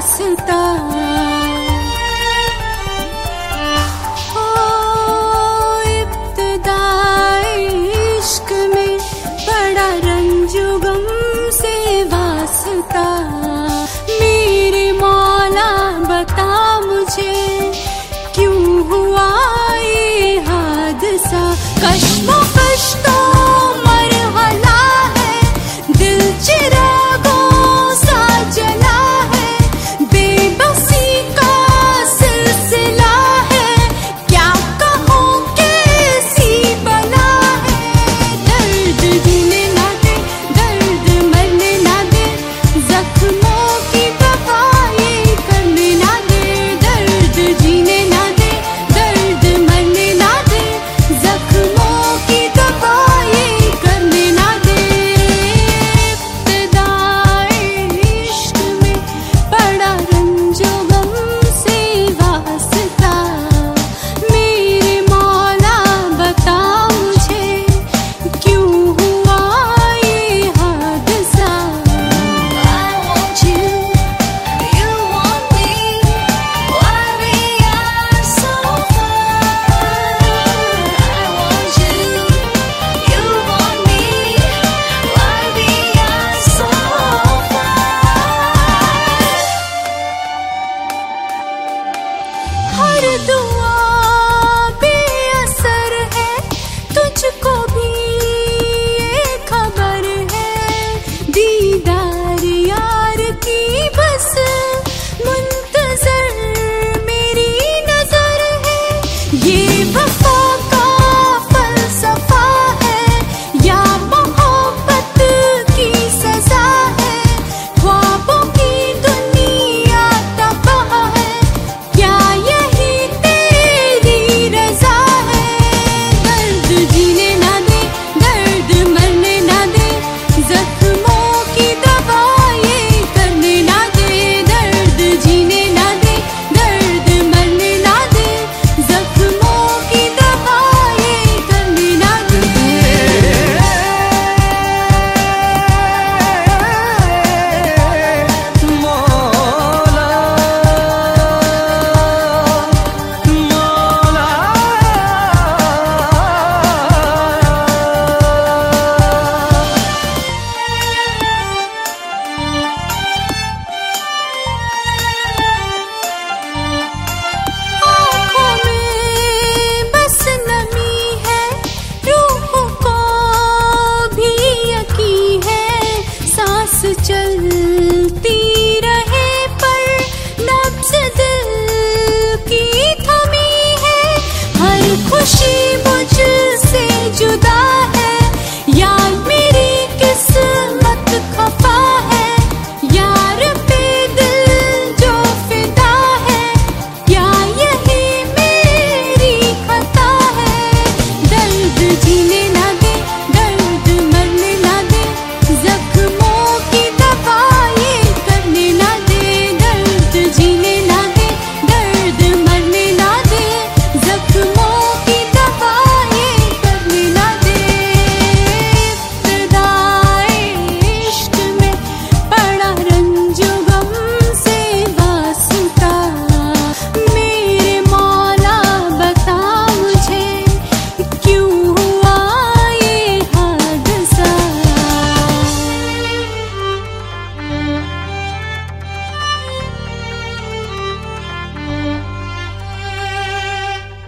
वास्ता। ओ इब्तिदाए इश्क में बड़ा रंजो गम से वास्ता। मेरे मौला बता मुझे क्यों हुआ ये हादसा। कश्मकश तो मरहला है, दिल चिरागों सा जला है, बेबसी का सिलसिला है, क्या कहूँ कैसी बला है। दर्द जीने ना दे, दर्द मरने ना दे, जख्मों की दवा ये करने ना दे। दर्द जीने ना दे, दर्द मरने ना दे, जख्मों की दवा ये करने ना दे। इब्तिदाए इश्क में बड़ा रंजो गम से वास्ता। मेरे मौला बता मुझे क्यों हुआ ये हादसा। I want you, you want me, why we are so far. I want you, you want me, why we are so far. हर दुआ बेअसर है, तुझको भी ये खबर है। दीदार यार की बस मुंतजर मेरी नजर है। ये वफा का फलसफा है या मोहब्बत की सजा है। ख्वाबों की दुनिया तबाह है, क्या यही तेरी रजा है। दर्द जीने ना दे, दर्द मरने ना दे, जख्मों की दवा ये करने ना दे। दर्द जीने ना दे, दर्द मरने ना दे, जख्मों की दवा ये करने ना दे। मौला मौला आँखों में बस नमी है, रूह को भी यकीन है। सांस चलती रहे पर नब्ज़ दिल की थमी है। हर खुशी